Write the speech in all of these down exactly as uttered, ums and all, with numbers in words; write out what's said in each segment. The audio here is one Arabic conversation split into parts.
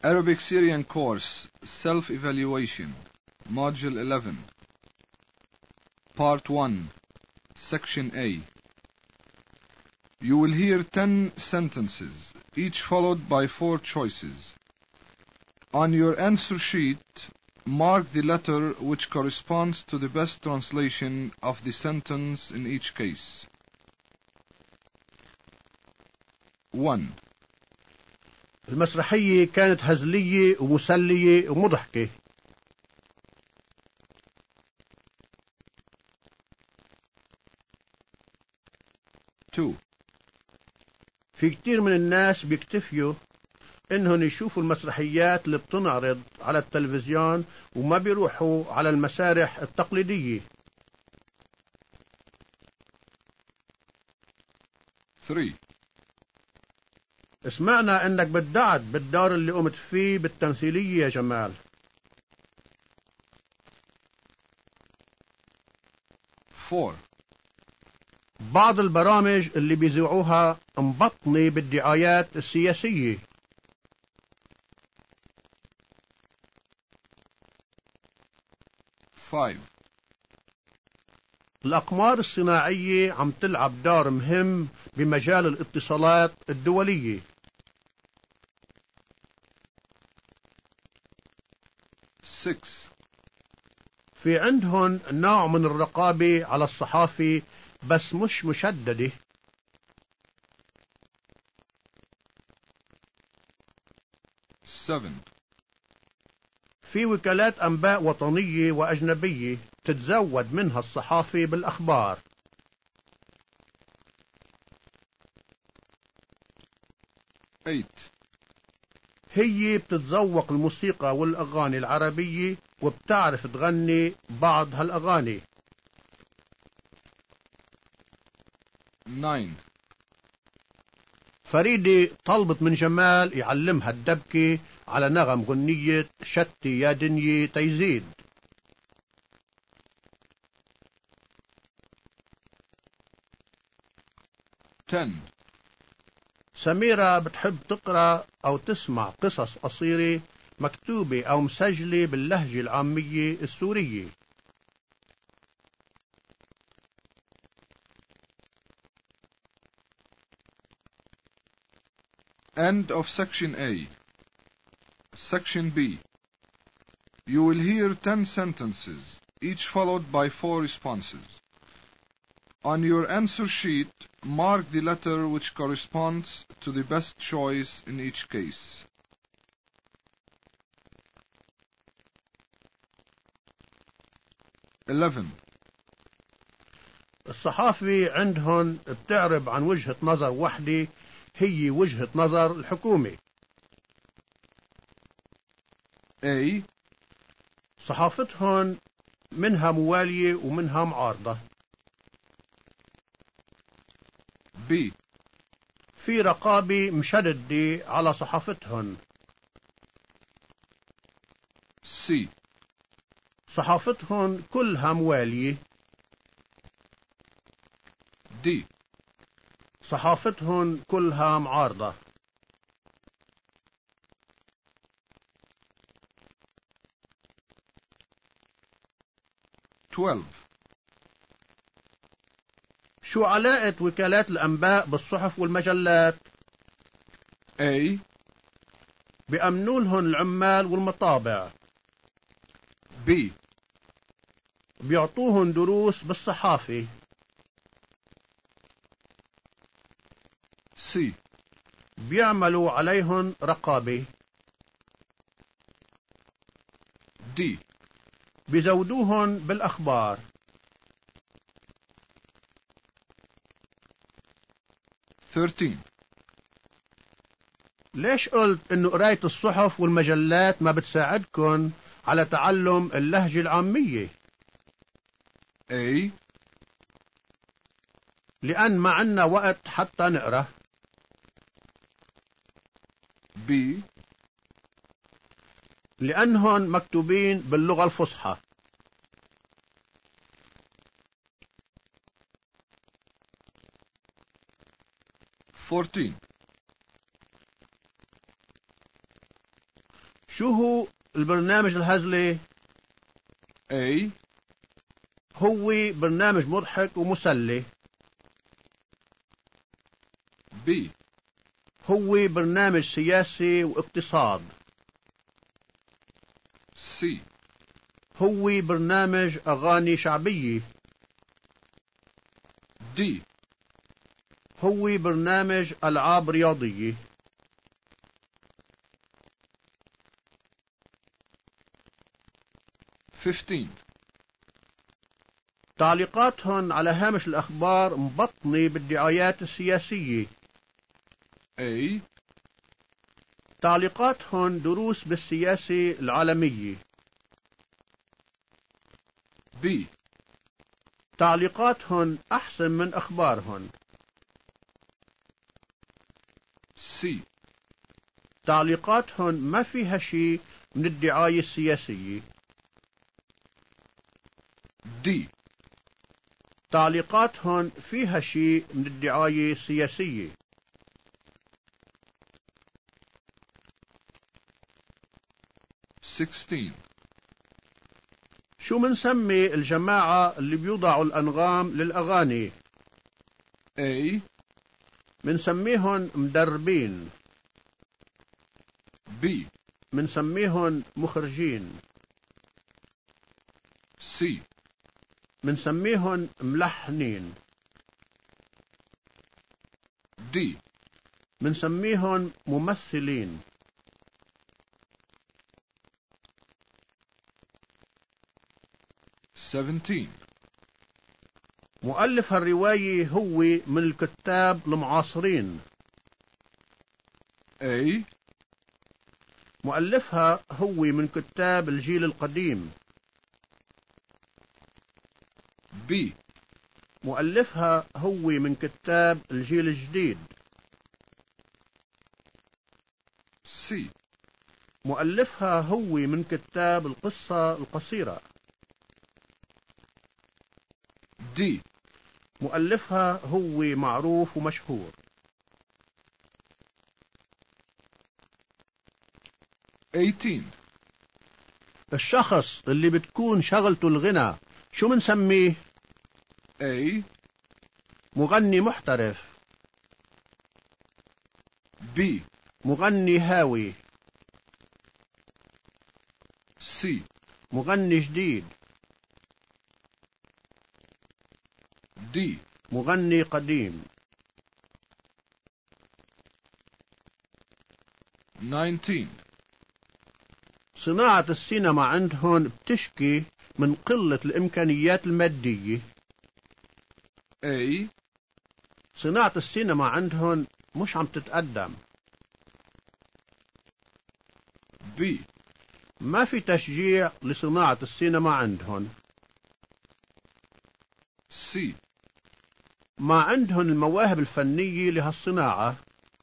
Arabic Syrian Course Self-Evaluation Module eleven Part one Section A. You will hear ten sentences, each followed by four choices. On your answer sheet, mark the letter which corresponds to the best translation of the sentence in each case. one. المسرحية كانت هزلية ومسلية ومضحكة. two. في كتير من الناس بيكتفيوا انهم يشوفوا المسرحيات اللي بتنعرض على التلفزيون وما بيروحوا على المسارح التقليدية. three. سمعنا انك بدعت بالدار اللي قمت فيه بالتمثيلية يا جمال. four. بعض البرامج اللي بيذيعوها مبطنة بالدعايات السياسية. five. الأقمار الصناعية عم تلعب دور مهم بمجال الاتصالات الدولية. six. في عندهم نوع من الرقابة على الصحافة بس مش مشددة. seven. في وكالات أنباء وطنية وأجنبية تتزود منها الصحافة بالأخبار. eight. هي بتتذوق الموسيقى والأغاني العربية وبتعرف تغني بعض هالأغاني. nine. فريدة طلبت من جمال يعلمها الدبكة على نغم غنية شتي يا دنيا تيزيد. ten. سميرة بتحب تقرأ أو تسمع قصص قصيرة مكتوبة أو مسجلة باللهجة العامية السورية. End of Section A. Section B. You will hear ten sentences, each followed by four responses. On your answer sheet, mark the letter which corresponds to the best choice in each case. eleven. الصحافة عندهم بتعرب عن وجهة نظر وحدة هي وجهة نظر الحكومة. A. صحافتهم منها موالية ومنها معارضة. B. في رقابة مشددة على صحافتهم. C. صحافتهم كلها موالية. D. صحافتهم كلها معارضة. twelve. شو علاقة وكالات الأنباء بالصحف والمجلات؟ A. بيأمنوا العمال والمطابع. B. بيعطوهن دروس بالصحافة. C. بيعملوا عليهن رقابة. D. بيزودوهن بالأخبار. thirteen. ليش قلت إنه قراية الصحف والمجلات ما بتساعدكن على تعلم اللهجة العامية؟ A. لأن ما عنا وقت حتى نقرأ. B. لأنهن مكتوبين باللغة الفصحى. fourteen. شو هو البرنامج الهزلي؟ A. هو برنامج مضحك ومسلي. B. هو برنامج سياسي واقتصاد. C. هو برنامج أغاني شعبية. D. هو برنامج ألعاب رياضية. fifteen. تعليقاتهم على هامش الأخبار مبطنة بالدعايات السياسية. A. تعليقاتهم دروس بالسياسة العالمية. B. تعليقاتهم أحسن من أخبارهم. C. تعليقاتهم ما فيها شيء من الدعاية السياسية. D. تعليقاتهم فيها شيء من الدعاية السياسية. sixteen. شو منسمي الجماعة اللي بيوضعوا الأنغام للأغاني؟ A. منسميهم مدربين. B. منسميهم مخرجين. C. منسميهم ملحنين. D. منسميهم ممثلين. seventeen. مؤلف الرواية هو من الكتاب المعاصرين. A. مؤلفها هو من كتاب الجيل القديم. B. مؤلفها هو من كتاب الجيل الجديد. C. مؤلفها هو من كتاب القصة القصيرة. D. مؤلفها هو معروف ومشهور. eighteen. الشخص اللي بتكون شغلته الغنى شو منسميه؟ A. مغني محترف. B. مغني هاوي. C. مغني جديد. D. مغني قديم. nineteen. صناعة السينما عندهم بتشكي من قلة الإمكانيات المادية. A. صناعة السينما عندهم مش عم تتقدم. B. ما في تشجيع لصناعة السينما عندهم. C. ما عندهم المواهب الفنية لهالصناعة.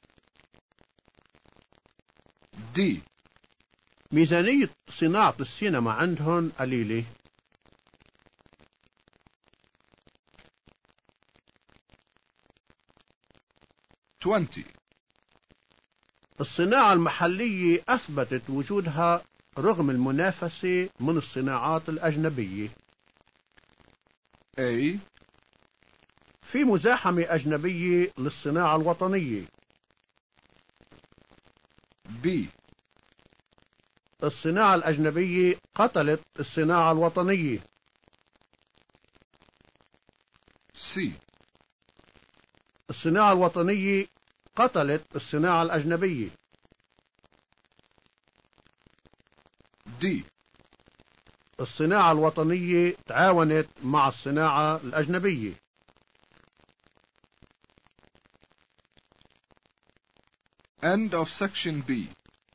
D. ميزانية صناعة السينما عندهم قليلة. twenty. الصناعة المحلية أثبتت وجودها رغم المنافسة من الصناعات الأجنبية. A. في مزاحمة أجنبية للصناعة الوطنية. B. الصناعة الأجنبية قتلت الصناعة الوطنية. C. الصناعة الوطنية قتلت الصناعة الأجنبية. D. الصناعة الوطنية تعاونت مع الصناعة الأجنبية. End of section B.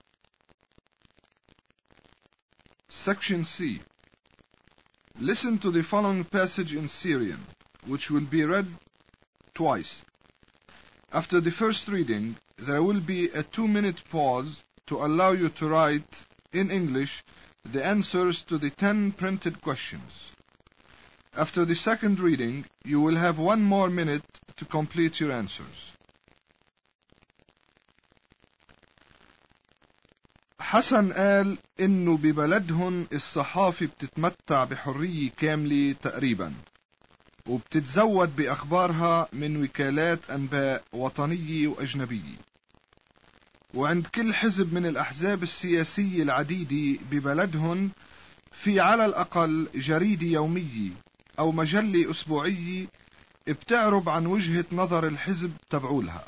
Section C. Listen to the following passage in Syrian, which will be read twice. After the first reading, there will be a two-minute pause to allow you to write, in English, the answers to the ten printed questions. After the second reading, you will have one more minute to complete your answers. حسن قال إنه ببلدهن الصحافة بتتمتع بحرية كاملة تقريبا، وبتتزود بأخبارها من وكالات أنباء وطنية وأجنبية. وعند كل حزب من الأحزاب السياسية العديدة ببلدهن في على الأقل جريدة يومية أو مجلة أسبوعية بتعرب عن وجهة نظر الحزب تبعولها،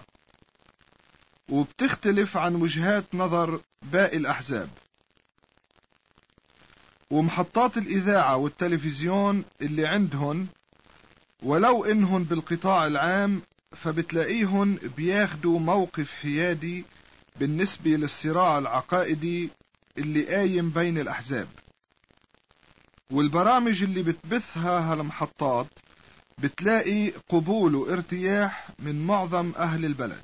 وبتختلف عن وجهات نظر باقي الأحزاب. ومحطات الإذاعة والتلفزيون اللي عندهن ولو إنهن بالقطاع العام فبتلاقيهن بياخدوا موقف حيادي بالنسبة للصراع العقائدي اللي قايم بين الأحزاب. والبرامج اللي بتبثها هالمحطات بتلاقي قبول وارتياح من معظم أهل البلد.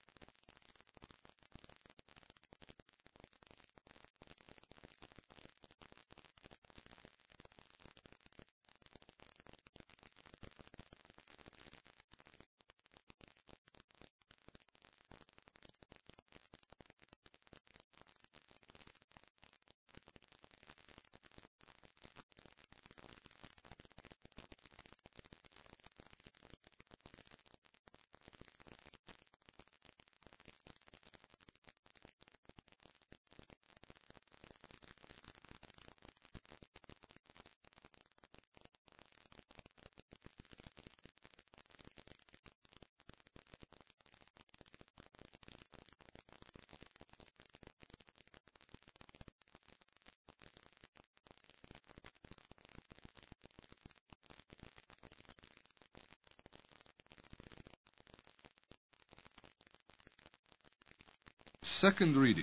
Second reading.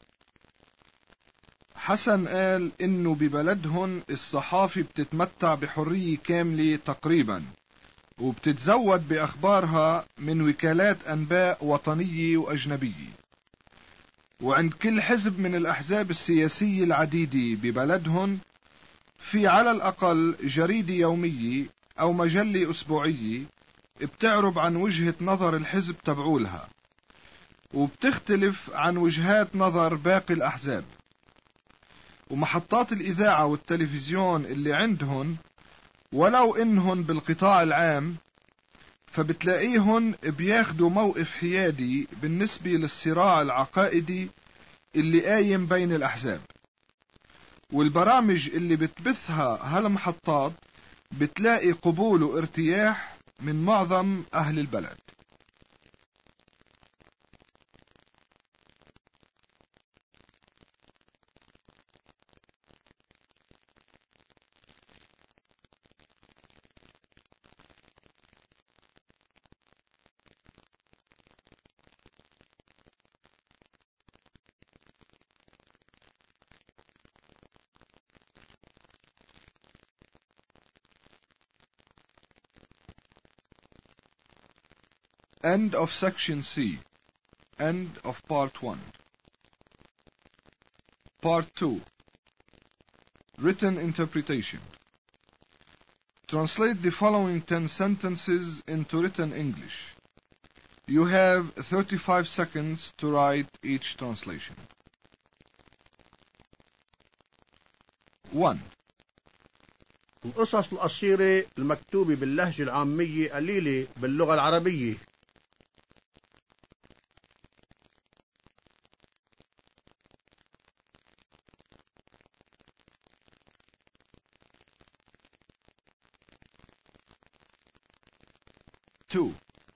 حسن قال إنه ببلدهن الصحافة بتتمتع بحرية كاملة تقريبا، وبتتزود بأخبارها من وكالات أنباء وطنية وأجنبية. وعند كل حزب من الأحزاب السياسية العديدة ببلدهن في على الأقل جريدة يومية أو مجلة أسبوعية بتعرب عن وجهة نظر الحزب تبعولها، وبتختلف عن وجهات نظر باقي الأحزاب. ومحطات الإذاعة والتلفزيون اللي عندهن ولو إنهن بالقطاع العام فبتلاقيهن بياخدوا موقف حيادي بالنسبة للصراع العقائدي اللي قايم بين الأحزاب. والبرامج اللي بتبثها هالمحطات بتلاقي قبول وارتياح من معظم أهل البلد. End of section C. End of part one. Part two. Written interpretation. Translate the following ten sentences into written English. You have thirty-five seconds to write each translation. one. القصص القصيرة المكتوبة باللهجة العامية قليلة باللغة العربية. two.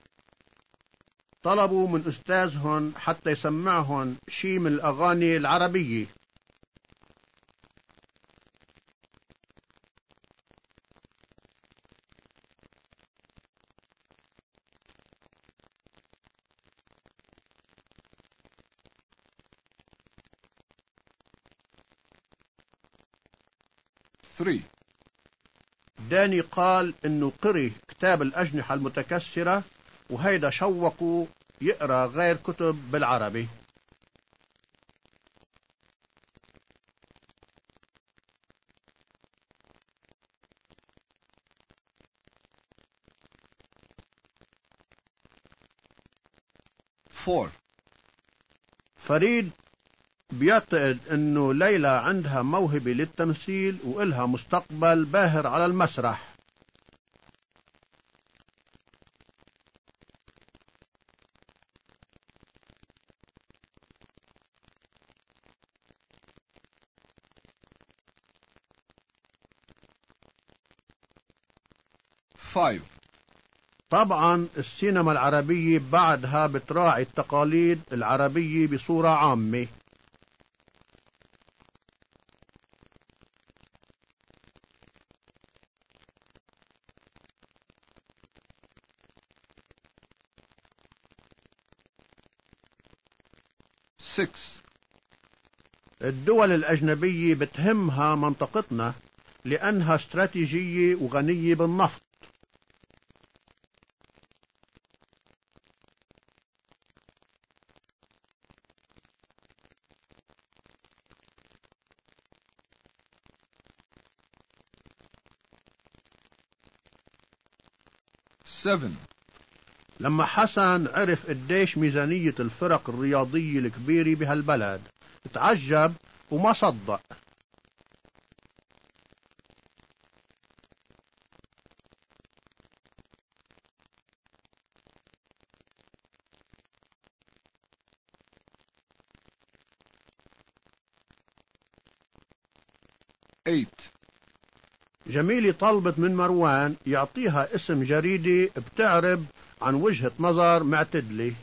طلبوا من أستاذهن حتى يسمعهن شي من الأغاني العربية. three. داني قال إنه قري كتاب الأجنحة المتكسرة وهيدا شوقه يقرأ غير كتب بالعربي. four. فريد بيعتقد انه ليلى عندها موهبة للتمثيل وإلها مستقبل باهر على المسرح. five. طبعا السينما العربية بعدها بتراعي التقاليد العربية بصورة عامة. six. الدول الأجنبية بتهمها منطقتنا لأنها استراتيجية وغنية بالنفط. seven. لما حسن عرف قديش ميزانية الفرق الرياضية الكبيرة بهالبلد تعجب وما صدق. eight. جميلة طلبت من مروان يعطيها اسم جريدة بتعرب عن وجهة نظر معتدلة.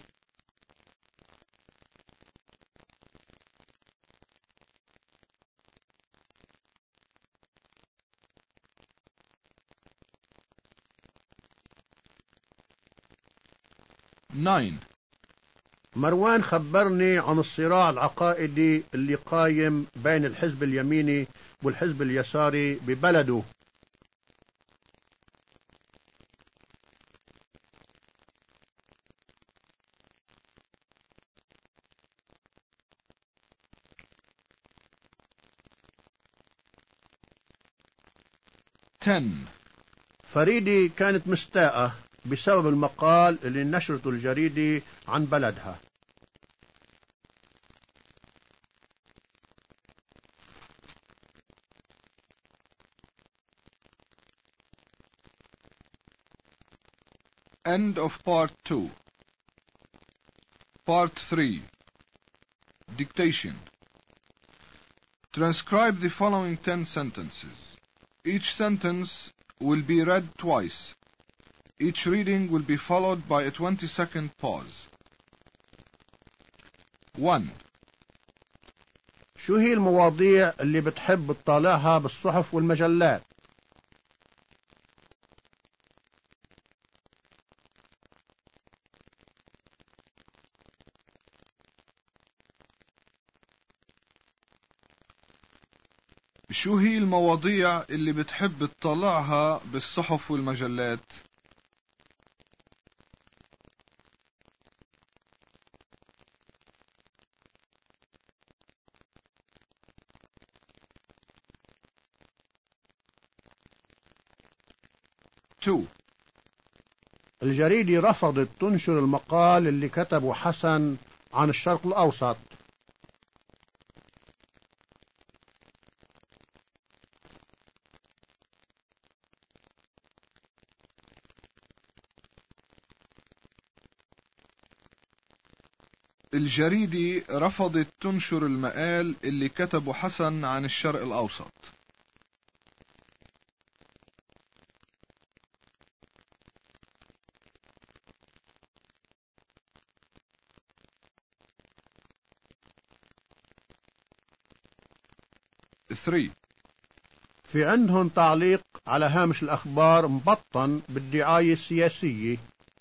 nine. مروان خبرني عن الصراع العقائدي اللي قايم بين الحزب اليميني والحزب اليساري ببلده. ten. فريدي كانت مستاءة بسبب المقال اللي نشرته الجريدة عن بلدها. End of part two. Part three. Dictation. Transcribe the following ten sentences. Each sentence will be read twice. Each reading will be followed by a twenty second pause. one. شو هي المواضيع اللي بتحب تطالعها بالصحف والمجلات؟ شو هي المواضيع اللي بتحب تطلعها بالصحف والمجلات؟ two. الجريدة رفضت تنشر المقال اللي كتبه حسن عن الشرق الأوسط. الجريدة رفضت تنشر المقال اللي كتبه حسن عن الشرق الأوسط. three. في عندهم تعليق على هامش الأخبار مبطن بالدعاية السياسية.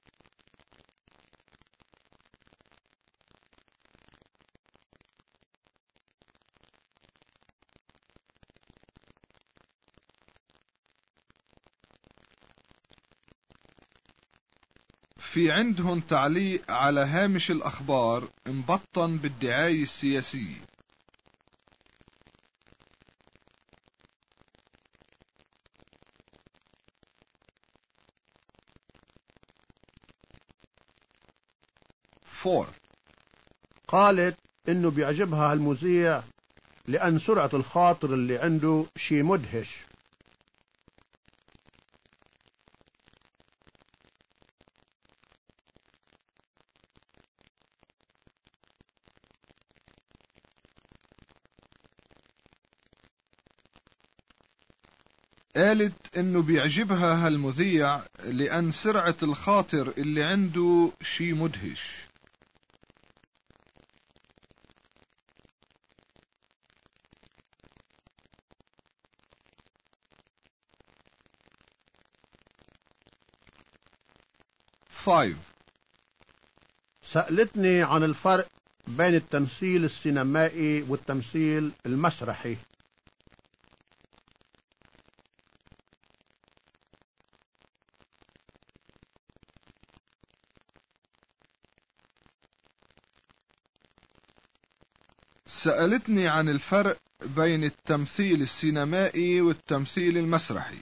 في عندهم تعليق على هامش الأخبار مبطن بالدعاية السياسية. four. قالت إنه بيعجبها هالمذيع لأن سرعة الخاطر اللي عنده شي مدهش. قالت إنه بيعجبها هالمذيع لأن سرعة الخاطر اللي عنده شي مدهش. five. سألتني عن الفرق بين التمثيل السينمائي والتمثيل المسرحي. سألتني عن الفرق بين التمثيل السينمائي والتمثيل المسرحي.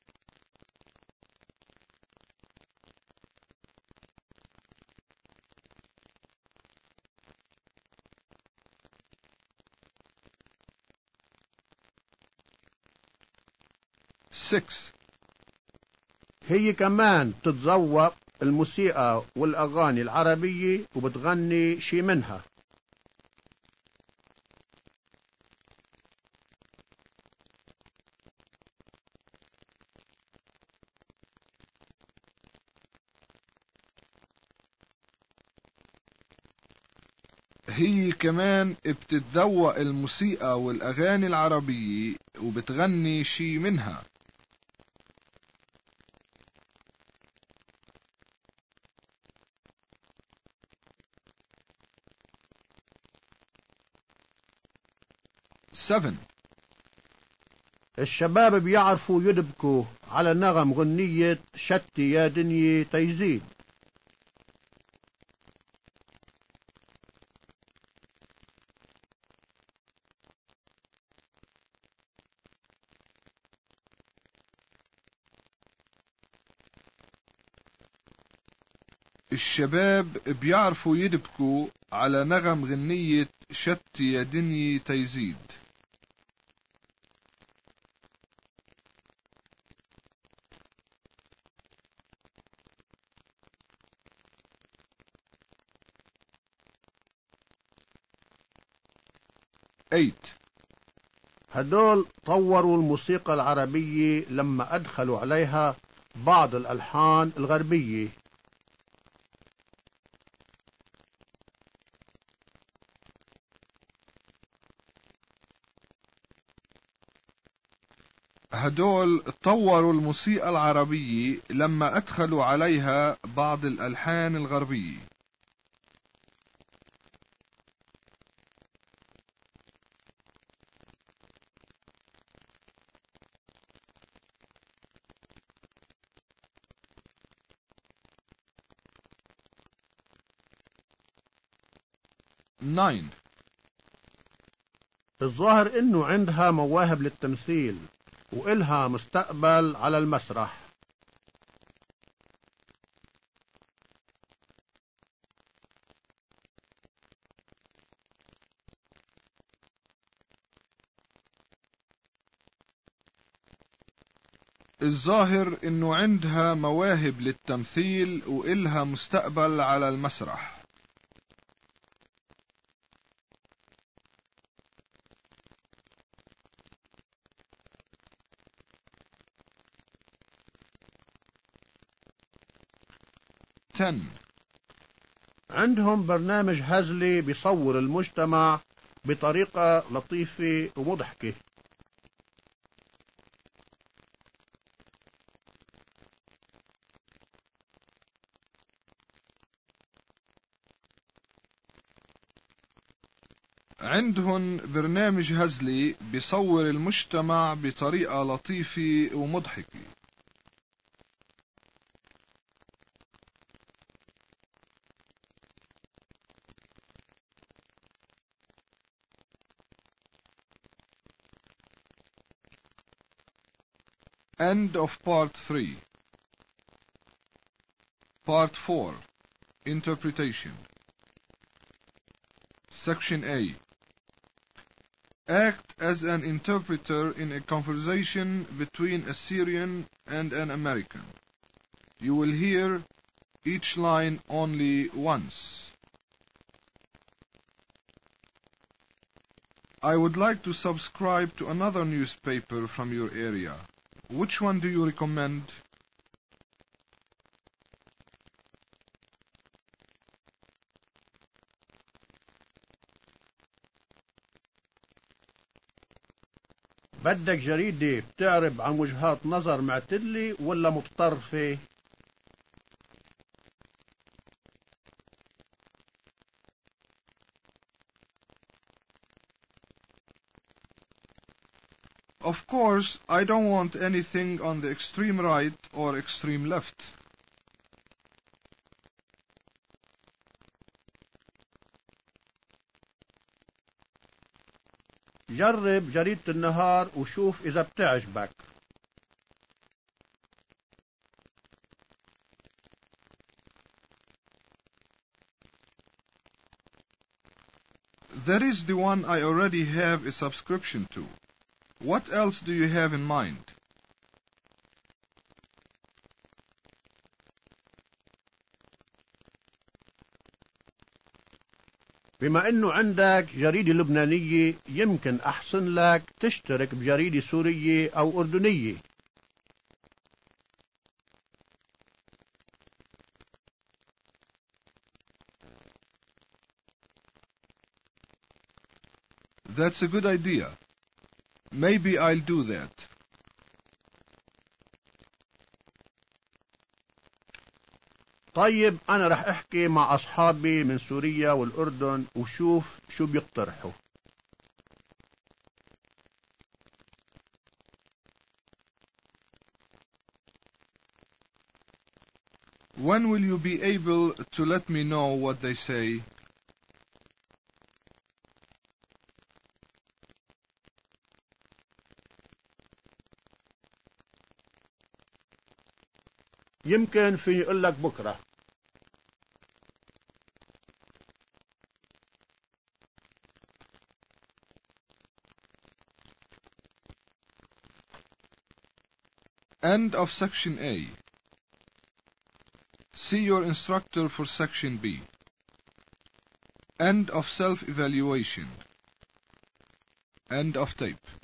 six. هي كمان بتتذوق الموسيقى والأغاني العربية وبتغني شي منها. هي كمان بتتذوق الموسيقى والأغاني العربية وبتغني شي منها. seven. الشباب بيعرفوا يدبكوا على نغم غنية شتي يا دنيا تيزيد. الشباب بيعرفوا يدبكوا على نغم غنية شتي يا دنيا تيزيد. eight. هدول طوروا الموسيقى العربية لما أدخلوا عليها بعض الألحان الغربية. هدول طوروا الموسيقى العربية لما أدخلوا عليها بعض الألحان الغربية. nine. الظاهر إنه عندها مواهب للتمثيل وإلها مستقبل على المسرح. الظاهر إنه عندها مواهب للتمثيل وإلها مستقبل على المسرح. ten. عندهم برنامج هزلي بيصور المجتمع بطريقة لطيفة ومضحكة. عندهم برنامج هزلي بيصور المجتمع بطريقة لطيفة ومضحكة. End of part three. Part four. Interpretation. Section A. Act as an interpreter in a conversation between a Syrian and an American. You will hear each line only once. I would like to subscribe to another newspaper from your area. Which one do you recommend? بدك جريدة بتعرب عن وجهات نظر معتدلة ولا متطرفة؟ Of course, I don't want anything on the extreme right or extreme left. جرب جريدة النهار وشوف إذا بتعجبك. That is the one I already have a subscription to. What else do you have in mind? بما إنه عندك جريدة لبنانية يمكن أحسن لك تشترك بجريدة سورية أو أردنية. That's a good idea. Maybe I'll do that. طيب أنا رح أحكي مع أصحابي من سوريا والأردن وشوف شو بيقترحوا. When will you be able to let me know what they say? يمكن فيني أقول لك بكرة. End of Section A. See your instructor for Section B. End of self-evaluation. End of tape.